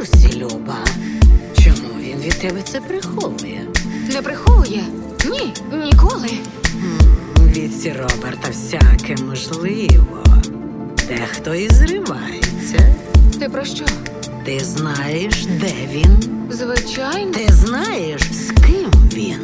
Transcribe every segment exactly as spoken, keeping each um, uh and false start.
курсі, Люба. Чому він від тебе це приховує? Не приховує? Ні, ніколи. М, Від сі Роберта всяке можливо. Дехто і зривається. Ти про що? Ти знаєш, де він? Звичайно. Ти знаєш, з ким він?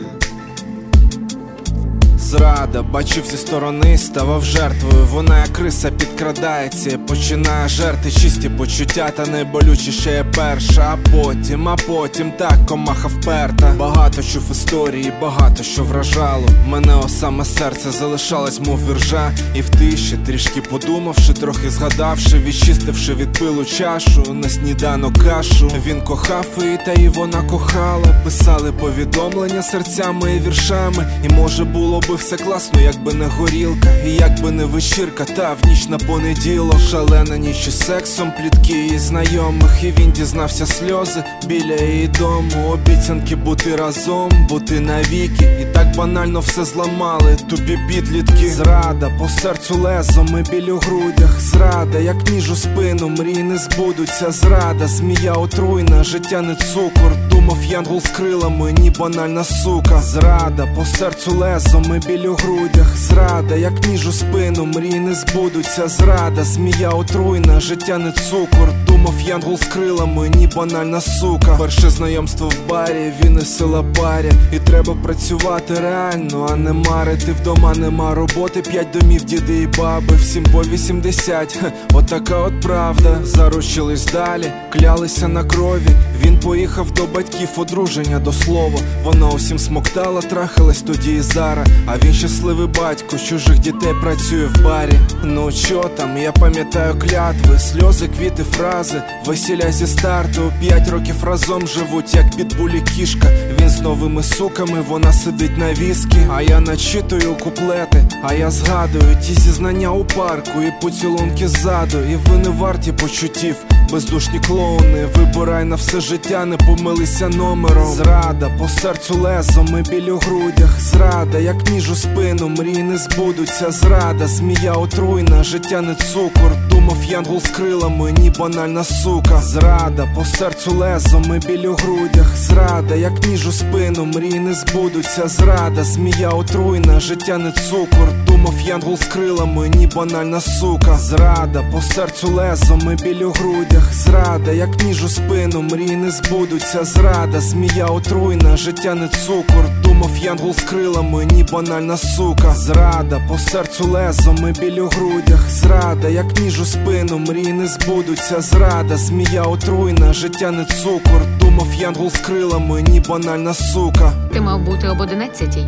Зрада, бачив зі сторони, ставав жертвою. Вона як криса підкрадається і починає жерти чисті почуття, та найболючіше є перша. А потім, а потім так комаха вперта. Багато чув історії, багато що вражало мене, о саме серце залишалось, мов віржа. І в тиші, трішки подумавши, трохи згадавши, відчистивши від пилу чашу, на сніданок кашу. Він кохав її, та і вона кохала. Писали повідомлення серцями і віршами. І може було би все класно, якби не горілка, і якби не вечірка, та в ніч на понеділок. Шалена ніч із сексом, плітки її знайомих. І він дізнався сльози біля її дому. Обіцянки бути разом, бути навіки. І так банально все зламали, тупі підлітки. Зрада, по серцю лезом і біль у грудях. Зрада, як ніж у спину, мрії не збудуться. Зрада, змія отруйна, життя не цукор. Думав янгол з крилами, ні банальна сука. Зрада, по серцю лезом і біль у грудях. Зрада, як ніж у спину, мрії не збудуться. Зрада, змія отруйна, життя не цукор. Думав янгол з крилами, ні банальна сука. Перше знайомство в барі, він і сила парі. І треба працювати реально, а не марити. Вдома нема роботи, п'ять домів, діди і баби. Всім по вісімдесят, хе, отака от правда. Заручились далі, клялися на крові. Він поїхав до батьків, одруження до слова. Вона усім смоктала, трахалась тоді і зараз. А він щасливий батько, чужих дітей працює в барі. Ну чо там, я пам'ятаю клятви, сльози, квіти, фрази. Весілля зі старту, п'ять років разом живуть, як підбуль і кішка. Він з новими суками, вона сидить на віскі. А я начитую куплети, а я згадую ті зізнання у парку і поцілунки ззаду. І ви не варті почуттів, бездушні клоуни. Вибирай на все життя, не помилися номером. Зрада, по серцю лезом і біль у грудях. Зрада, як ніж у спину, мрії не збудуться. Зрада, змія отруйна, життя не цукор. Думав янгол з крилами, ні банальна сука. Зрада, по серцю лезом і біль у грудях. Зрада, як ніж у спину, мрії не збудуться. Зрада, змія отруйна, життя не цукор. Думав янгол з крилами, ні банальна сука. Зрада, по серцю лезом і біль у грудях. Зрада, як ніж у спину, мрії не збудуться. Зрада, змія отруйна, життя не цукор. Думав янгол з крилами, ні банальна сука. Зрада, по серцю лезом і біль у грудях. Зрада, як ніж у спину, мрії не збудуться. Зрада, змія отруйна, життя не цукор. Думав янгол з крилами, ні банальна сука. Ти мав бути об одинадцятій.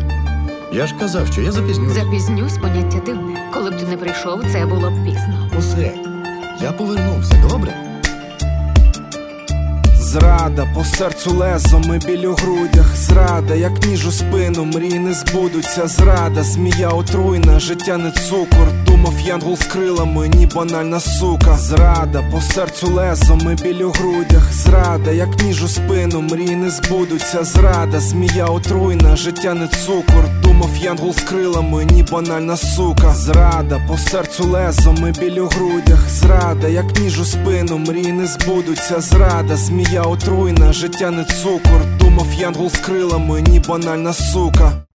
Я ж казав, що я запізнюсь. Запізнюсь, поняття дивне. Коли б ти не прийшов, це було б пізно. Усе. Я повернувся, добре? Зрада, по серцю лезом і біль у грудях. Зрада, як ніж у спину, мрії не збудуться. Зрада, змія отруйна, життя не цукор. Думав янгол з крилами, ні банальна сука. Зрада, по серцю лезом і біль у грудях. Зрада, як ніж у спину, мрії не збудуться. Зрада, змія отруйна, життя не цукор. Думав янгол з крилами, ні банальна сука. Зрада, по серцю лезом і біль у грудях. Зрада, як ніж у спину, мрії не збудуться. Зрада, змія отруйна, життя не цукор. Думав янгол з крилами, ні банальна сука.